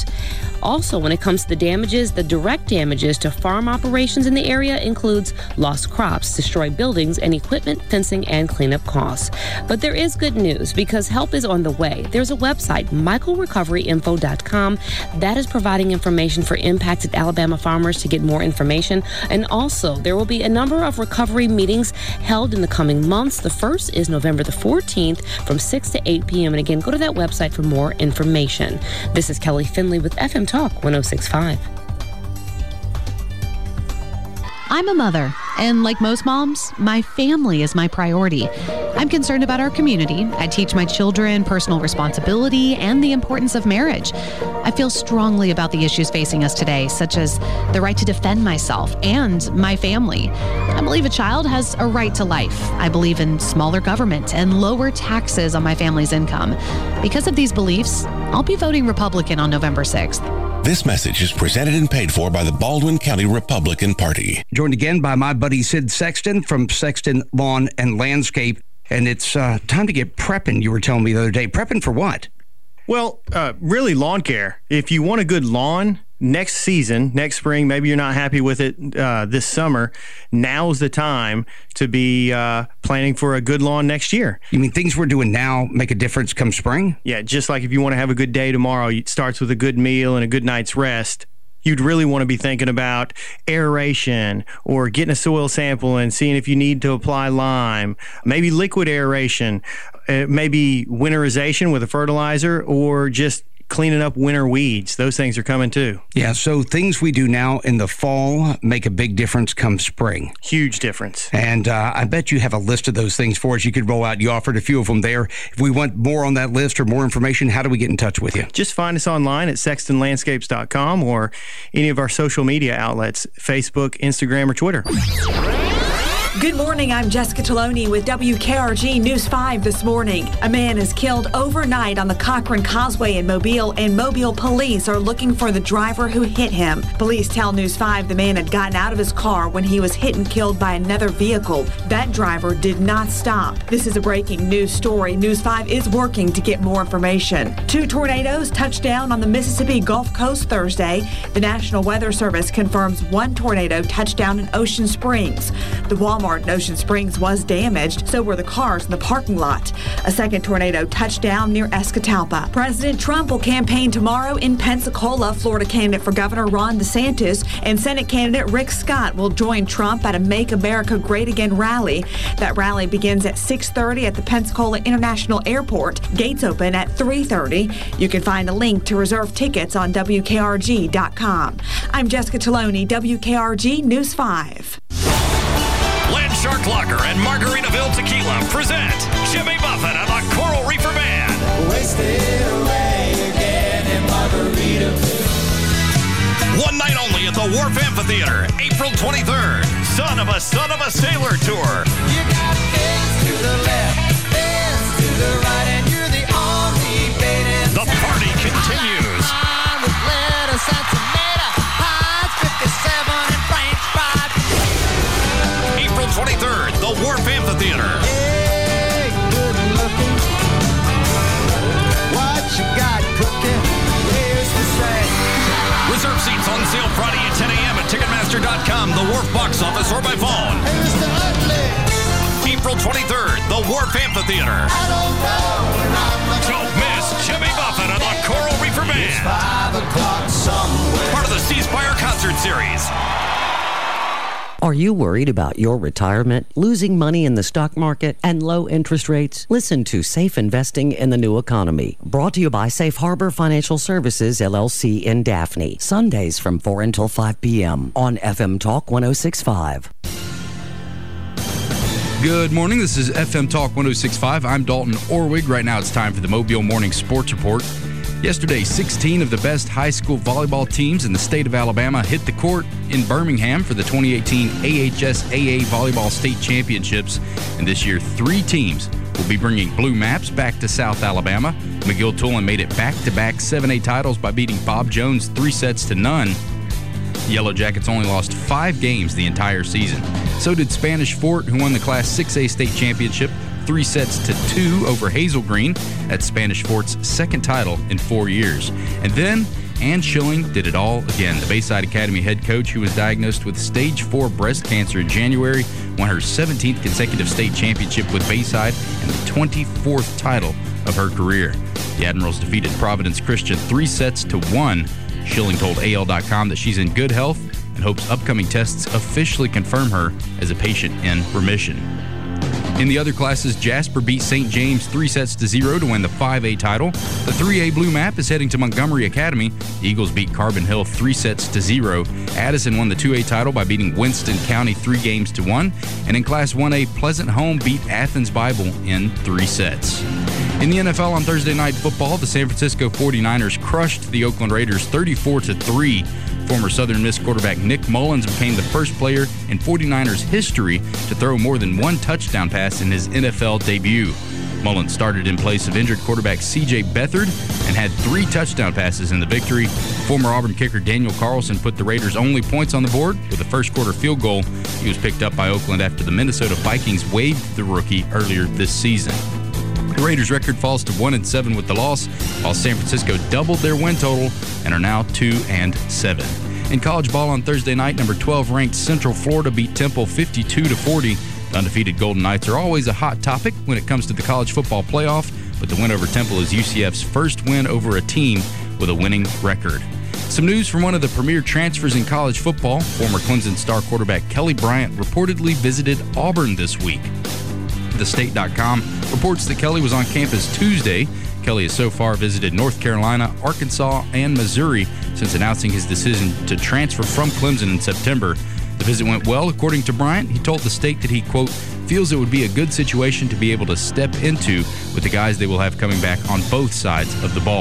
Also, when it comes to the damages, the direct damages to farm operations in the area includes lost crops, destroyed buildings and equipment, fencing, and cleanup costs. But there is good news because help is on the way. There's a website, michaelrecoveryinfo.com, that is providing information for impacted Alabama farmers to get more information. And also, there will be a number of recovery meetings held in the coming months. The first is November the 14th from 6 to 8 p.m. And again, go to that website for more information. This is Kelly Finley with FM Talk 106.5. I'm a mother, and like most moms, my family is my priority. I'm concerned about our community. I teach my children personal responsibility and the importance of marriage. I feel strongly about the issues facing us today, such as the right to defend myself and my family. I believe a child has a right to life. I believe in smaller government and lower taxes on my family's income. Because of these beliefs, I'll be voting Republican on November 6th. This message is presented and paid for by the Baldwin County Republican Party. Joined again by my buddy Sid Sexton from Sexton Lawn and Landscape. And it's time to get prepping, you were telling me the other day. Prepping for what? Well, really lawn care. If you want a good lawn next season, next spring, maybe you're not happy with it this summer, now's the time to be planning for a good lawn next year. You mean things we're doing now make a difference come spring? Yeah, just like if you want to have a good day tomorrow, it starts with a good meal and a good night's rest. You'd really want to be thinking about aeration or getting a soil sample and seeing if you need to apply lime, maybe liquid aeration, maybe winterization with a fertilizer, or just cleaning up winter weeds. Those things are coming too. Yeah, so things we do now in the fall make a big difference come spring. Huge difference. And I bet you have a list of those things for us you could roll out. You offered a few of them there. If we want more on that list or more information, how do we get in touch with you? Just find us online at sextonlandscapes.com or any of our social media outlets, Facebook, Instagram, or Twitter. Good morning, I'm Jessica Taloni with WKRG News 5 this morning. A man is killed overnight on the Cochran Causeway in Mobile, and Mobile police are looking for the driver who hit him. Police tell News 5 the man had gotten out of his car when he was hit and killed by another vehicle. That driver did not stop. This is a breaking news story. News 5 is working to get more information. 2 tornadoes touched down on the Mississippi Gulf Coast Thursday. The National Weather Service confirms 1 tornado touched down in Ocean Springs. The Walmart in Ocean Springs was damaged, so were the cars in the parking lot. A second tornado touched down near Escatawpa. President Trump will campaign tomorrow in Pensacola. Florida candidate for Governor Ron DeSantis and Senate candidate Rick Scott will join Trump at a Make America Great Again rally. That rally begins at 6:30 at the Pensacola International Airport. Gates open at 3:30. You can find a link to reserve tickets on WKRG.com. I'm Jessica Taloni, WKRG News 5. Land Shark Lager and Margaritaville Tequila present Jimmy Buffett and the Coral Reefer Band. Wasted away again in Margaritaville. One night only at the Wharf Amphitheater, April 23rd. Son of a Sailor Tour. You got ends to the left, ends to the right, and you're the only bait in The party continues. with lettuce and tomato pies, 57 and French fries. April 23rd, the Wharf Amphitheater. Hey, good looking. What you got cooking? Here's the say. Reserve seats on sale Friday at 10 a.m. at Ticketmaster.com, the Wharf box office, or by phone. Here's the ugly. April 23rd, the Wharf Amphitheater. I don't know. Don't miss Jimmy Buffett and the Coral Reefer Band. It's 5 o'clock somewhere. Part of the C Spire Concert Series. Are you worried about your retirement, losing money in the stock market, and low interest rates? Listen to Safe Investing in the New Economy, brought to you by Safe Harbor Financial Services, LLC in Daphne, Sundays from 4 until 5 p.m. on FM Talk 106.5. Good morning. This is FM Talk 106.5. I'm Dalton Orwig. Right now it's time for the Mobile Morning Sports Report. Yesterday, 16 of the best high school volleyball teams in the state of Alabama hit the court in Birmingham for the 2018 AHSAA Volleyball State Championships. And this year, 3 teams will be bringing blue maps back to South Alabama. McGill-Tulane made it back-to-back 7A titles by beating Bob Jones 3-0. The Yellow Jackets only lost 5 games the entire season. So did Spanish Fort, who won the Class 6A state championship 3-2 over Hazel Green. That's Spanish Fort's second title in 4 years. And then Ann Schilling did it all again. The Bayside Academy head coach, who was diagnosed with stage 4 breast cancer in January, won her 17th consecutive state championship with Bayside and the 24th title of her career. The Admirals defeated Providence Christian 3-1. Schilling told AL.com that she's in good health and hopes upcoming tests officially confirm her as a patient in remission. In the other classes, Jasper beat St. James 3-0 to win the 5A title. The 3A blue map is heading to Montgomery Academy. The Eagles beat Carbon Hill 3-0. Addison won the 2A title by beating Winston County 3-1. And in Class 1A, Pleasant Home beat Athens Bible in 3 sets. In the NFL on Thursday Night Football, the San Francisco 49ers crushed the Oakland Raiders 34-3. Former Southern Miss quarterback Nick Mullins became the first player in 49ers history to throw more than 1 touchdown pass in his NFL debut. Mullins started in place of injured quarterback C.J. Beathard and had 3 touchdown passes in the victory. Former Auburn kicker Daniel Carlson put the Raiders' only points on the board with a first-quarter field goal. He was picked up by Oakland after the Minnesota Vikings waived the rookie earlier this season. The Raiders' record falls to 1-7 with the loss, while San Francisco doubled their win total and are now 2-7. In college ball on Thursday night, number 12 ranked Central Florida beat Temple 52-40. The undefeated Golden Knights are always a hot topic when it comes to the college football playoff, but the win over Temple is UCF's first win over a team with a winning record. Some news from one of the premier transfers in college football. Former Clemson star quarterback Kelly Bryant reportedly visited Auburn this week. TheState.com reports that Kelly was on campus Tuesday. Kelly has so far visited North Carolina, Arkansas, and Missouri since announcing his decision to transfer from Clemson in September. The visit went well, according to Bryant. He told The State that he, quote, feels it would be a good situation to be able to step into with the guys they will have coming back on both sides of the ball.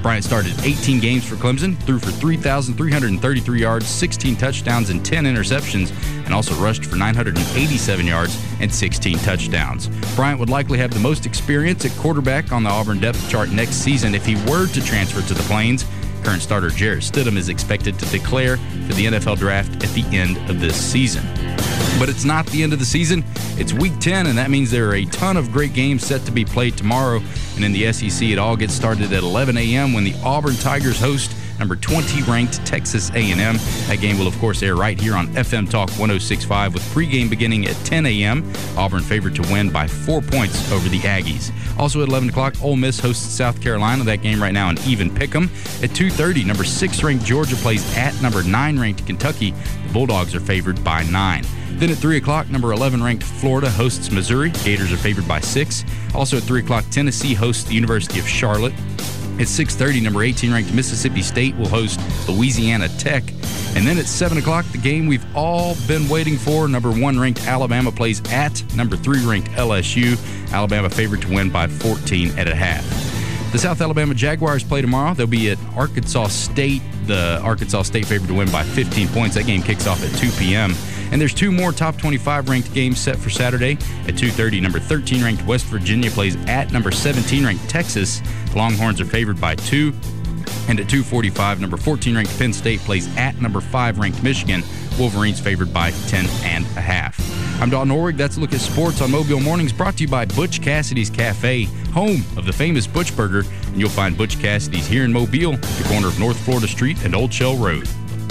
Bryant started 18 games for Clemson, threw for 3,333 yards, 16 touchdowns, and 10 interceptions, and also rushed for 987 yards and 16 touchdowns. Bryant would likely have the most experience at quarterback on the Auburn depth chart next season if he were to transfer to the Plains. Current starter Jarrett Stidham is expected to declare for the NFL Draft at the end of this season. But it's not the end of the season. It's Week 10, and that means there are a ton of great games set to be played tomorrow. And in the SEC, it all gets started at 11 a.m. when the Auburn Tigers host number 20 ranked Texas A&M. That game will, of course, air right here on FM Talk 106.5 with pregame beginning at 10 a.m. Auburn favored to win by 4 points over the Aggies. Also at 11 o'clock, Ole Miss hosts South Carolina. That game right now an even pick'em. At 2:30, number 6 ranked Georgia plays at number 9 ranked Kentucky. The Bulldogs are favored by 9. Then at 3 o'clock, number 11 ranked Florida hosts Missouri. Gators are favored by 6. Also at 3 o'clock, Tennessee hosts the University of Charlotte. At 6:30, number 18 ranked Mississippi State will host Louisiana Tech. And then at 7 o'clock, the game we've all been waiting for, number 1 ranked Alabama plays at number 3 ranked LSU. Alabama favored to win by 14 at a half. The South Alabama Jaguars play tomorrow. They'll be at Arkansas State. The Arkansas State favored to win by 15 points. That game kicks off at 2 p.m. And there's 2 more top 25 ranked games set for Saturday. At 2:30, number 13 ranked West Virginia plays at number 17 ranked Texas. The Longhorns are favored by 2. And at 2:45, number 14 ranked Penn State plays at number 5 ranked Michigan. Wolverines favored by 10.5. I'm Don Norwig. That's a look at sports on Mobile Mornings, brought to you by Butch Cassidy's Cafe, home of the famous Butch Burger. And you'll find Butch Cassidy's here in Mobile, at the corner of North Florida Street and Old Shell Road.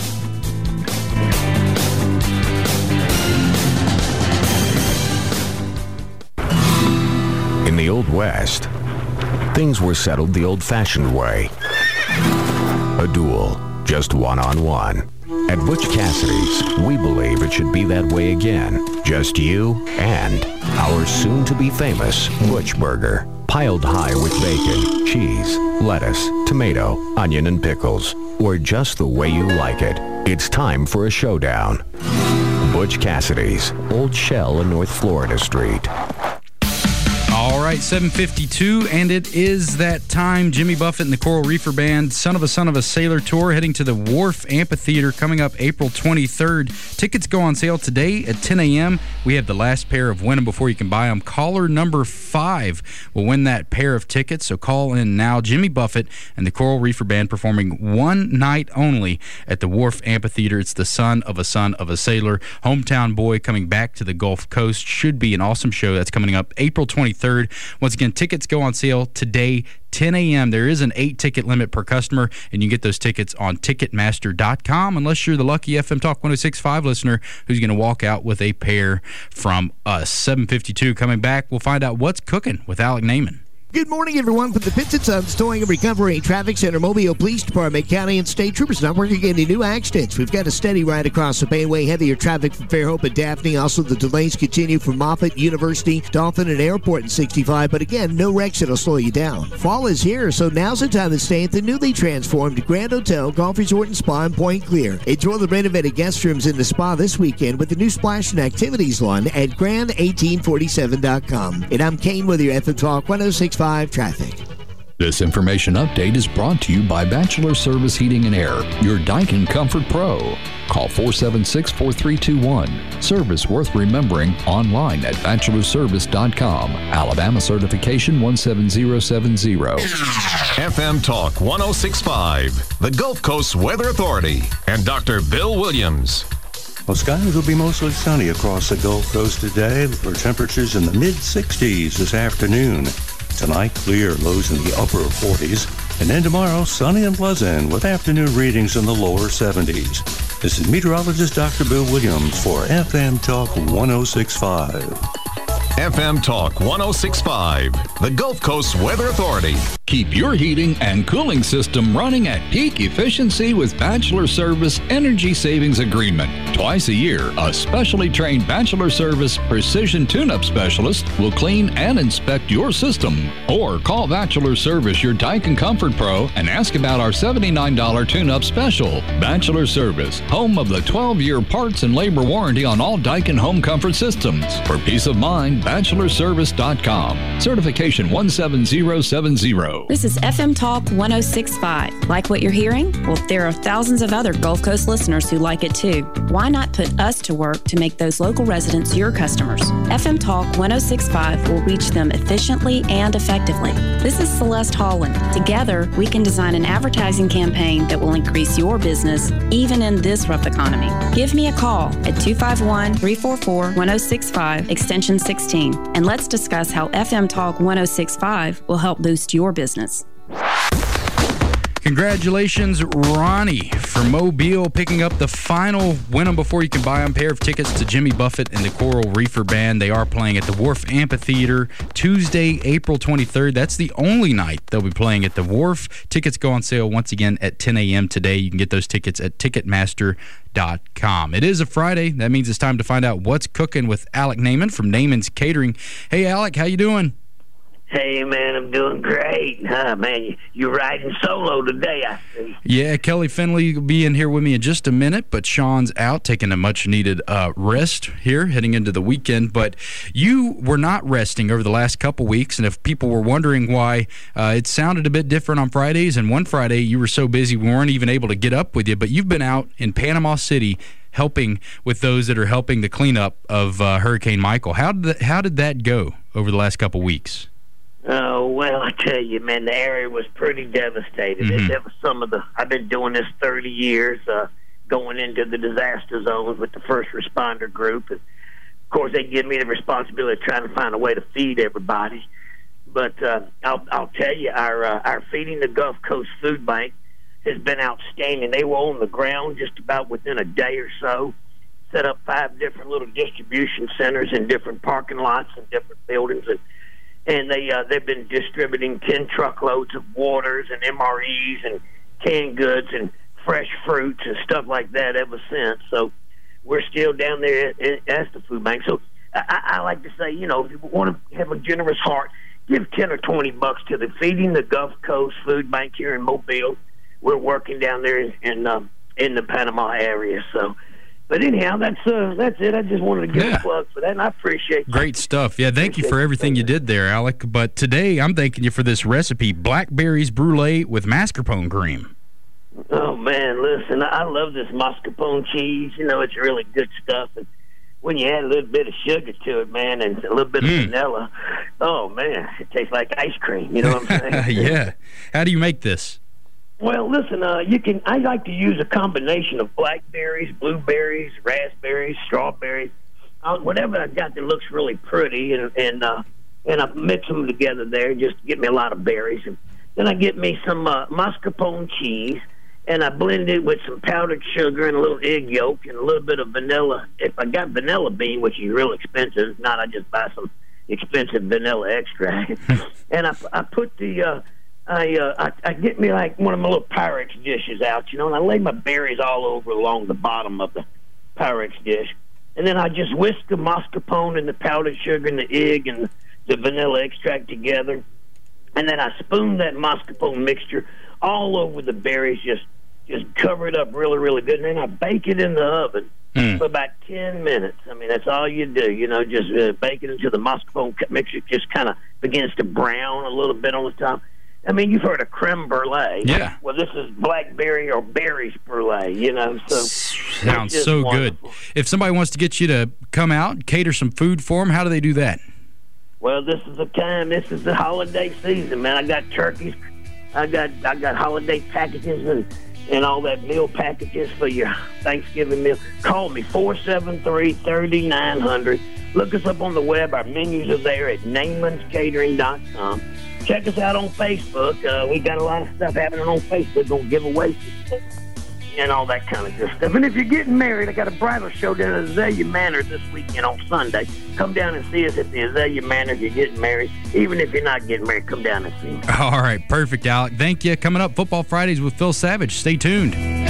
In the Old West, things were settled the old-fashioned way. A duel, just one-on-one. At Butch Cassidy's, we believe it should be that way again. Just you and our soon-to-be famous Butch Burger. Piled high with bacon, cheese, lettuce, tomato, onion, and pickles. Or just the way you like it. It's time for a showdown. Butch Cassidy's, Old Shell and North Florida Street. All right, 7:52, and it is that time. Jimmy Buffett and the Coral Reefer Band, Son of a Sailor Tour, heading to the Wharf Amphitheater coming up April 23rd. Tickets go on sale today at 10 a.m. We have the last pair of Win 'em before you can buy them. Caller number 5 will win that pair of tickets, so call in now. Jimmy Buffett and the Coral Reefer Band performing one night only at the Wharf Amphitheater. It's the Son of a Sailor. Hometown boy coming back to the Gulf Coast. Should be an awesome show. That's coming up April 23rd. Once again, tickets go on sale today, 10 a.m. There is an 8-ticket limit per customer, and you can get those tickets on Ticketmaster.com unless you're the lucky FM Talk 106.5 listener who's going to walk out with a pair from us. 7:52 coming back. We'll find out what's cooking with Alec Naiman. Good morning, everyone. From the Pitts & Sons Towing and Recovery Traffic Center, Mobile Police Department, County and State Troopers not working any new accidents. We've got a steady ride across the Bayway, heavier traffic from Fairhope and Daphne. Also, the delays continue from Moffett, University, Dolphin, and Airport in 65. But again, no wrecks that'll slow you down. Fall is here, so now's the time to stay at the newly transformed Grand Hotel, Golf Resort and Spa in Point Clear. Enjoy the renovated guest rooms in the spa this weekend with the new Splash and Activities lawn at grand1847.com. And I'm Kane with your FM Talk 106.5 Traffic. This information update is brought to you by Bachelor Service Heating and Air, your Daikin Comfort Pro. Call 476-4321. Service worth remembering online at bachelorservice.com. Alabama certification 17070. FM Talk 106.5, the Gulf Coast Weather Authority, and Dr. Bill Williams. Well, skies will be mostly sunny across the Gulf Coast today, with temperatures in the mid-60s this afternoon. Tonight, clear, lows in the upper 40s. And then tomorrow, sunny and pleasant, with afternoon readings in the lower 70s. This is meteorologist Dr. Bill Williams for FM Talk 106.5. FM Talk 106.5, the Gulf Coast Weather Authority. Keep your heating and cooling system running at peak efficiency with Bachelor Service Energy Savings Agreement. Twice a year, a specially trained Bachelor Service Precision Tune-Up Specialist will clean and inspect your system. Or call Bachelor Service, your Daikin Comfort Pro, and ask about our $79 tune-up special. Bachelor Service, home of the 12-year parts and labor warranty on all Daikin home comfort systems. For peace of mind, bachelorservice.com. Certification 17070. This is FM Talk 1065. Like what you're hearing? Well, there are thousands of other Gulf Coast listeners who like it too. Why not put us to work to make those local residents your customers? FM Talk 1065 will reach them efficiently and effectively. This is Celeste Holland. Together, we can design an advertising campaign that will increase your business even in this rough economy. Give me a call at 251-344-1065, extension 16, and let's discuss how FM Talk 1065 will help boost your business. Congratulations, Ronnie, from Mobile, picking up the final win 'em before you can buy 'em pair of tickets to Jimmy Buffett and the Coral Reefer Band. They are playing at the Wharf Amphitheater Tuesday, April 23rd. That's the only night they'll be playing at the Wharf. Tickets go on sale once again at 10 a.m. today. You can get those tickets at Ticketmaster.com. It is a Friday. That means it's time to find out what's cooking with Alec Naiman from Naiman's Catering. Hey, Alec, how you doing? Hey, man, I'm doing great. Man, you're riding solo today, I see. Yeah, Kelly Finley will be in here with me in just a minute, but Sean's out taking a much-needed rest here heading into the weekend. But you were not resting over the last couple weeks, and if people were wondering why it sounded a bit different on Fridays, and one Friday you were so busy we weren't even able to get up with you, but you've been out in Panama City helping with those that are helping the cleanup of Hurricane Michael. How did that go over the last couple weeks? Oh, well, I tell you, man, the area was pretty devastated. That was some of I've been doing this 30 years, going into the disaster zones with the first responder group. And, of course, they give me the responsibility of trying to find a way to feed everybody. But I'll tell you, our Feeding the Gulf Coast Food Bank has been outstanding. They were on the ground just about within a day or so, set up 5 different little distribution centers in different parking lots and different buildings, and they've been distributing 10 truckloads of waters and MREs and canned goods and fresh fruits and stuff like that ever since. So we're still down there at the food bank. So I like to say, you know, if you want to have a generous heart, give 10 or 20 bucks to the Feeding the Gulf Coast Food Bank here in Mobile. We're working down there in the Panama area. So. But anyhow, that's it. I just wanted to give a plug for that, and I appreciate it. Great stuff. Yeah, thank you for everything you did there, Alec. But today I'm thanking you for this recipe, blackberries brulee with mascarpone cream. Oh, man, listen, I love this mascarpone cheese. You know, it's really good stuff. And when you add a little bit of sugar to it, man, and a little bit of vanilla, oh, man, it tastes like ice cream. You know what I'm saying? Yeah. How do you make this? Well, listen, I like to use a combination of blackberries, blueberries, raspberries, strawberries, whatever I got that looks really pretty, and I mix them together there just to get me a lot of berries. And then I get me some mascarpone cheese, and I blend it with some powdered sugar and a little egg yolk and a little bit of vanilla. If I got vanilla bean, which is real expensive, if not, I just buy some expensive vanilla extract. And I put the... I get me like one of my little Pyrex dishes out, you know, and I lay my berries all over along the bottom of the Pyrex dish. And then I just whisk the mascarpone and the powdered sugar and the egg and the vanilla extract together. And then I spoon that mascarpone mixture all over the berries, just cover it up really, really good. And then I bake it in the oven for about 10 minutes. I mean, that's all you do, you know, just bake it until the mascarpone mixture just kind of begins to brown a little bit on the top. I mean, you've heard of creme brulee. Yeah. Well, this is blackberry or berries brulee, you know. So sounds so wonderful. Good. If somebody wants to get you to come out, cater some food for them, how do they do that? Well, this is the time. This is the holiday season, man. I got turkeys. I got holiday packages and all that meal packages for your Thanksgiving meal. Call me, 473-3900. Look us up on the web. Our menus are there at naimanscatering.com. Check us out on Facebook. We got a lot of stuff happening on Facebook on giveaways and all that kind of good stuff. And if you're getting married, I got a bridal show down at Azalea Manor this weekend on Sunday. Come down and see us at the Azalea Manor if you're getting married. Even if you're not getting married, come down and see me. All right, perfect, Alec. Thank you. Coming up, Football Fridays with Phil Savage. Stay tuned.